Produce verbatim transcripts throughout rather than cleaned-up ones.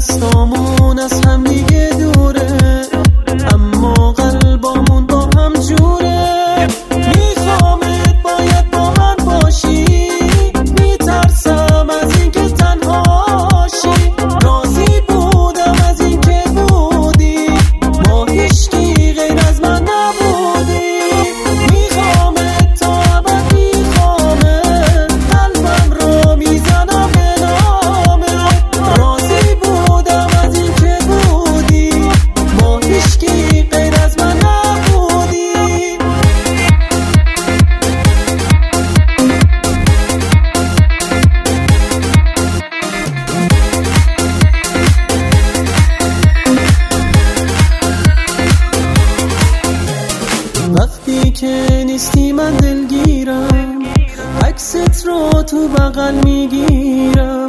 دستامون از هم دیگه دوره، اما قلبامون با هم جوره. میخوامت باید با من باشی، میترسم از این که تنهاشی. راضی بودم از این که بودی، ما هیچکی غیر از من نبودی. میخوامت تا ابد، میخوامت قلبم رو میزنم به نامت. راضی بودم از این که بودی، ما هیچکی غیر از من نبودی. وقتی که نیستی من دلگیرم، عکست رو تو بغل میگیرم.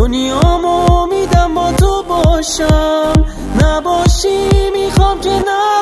دنیامو میدم با تو باشم، نباشی میخوام که نه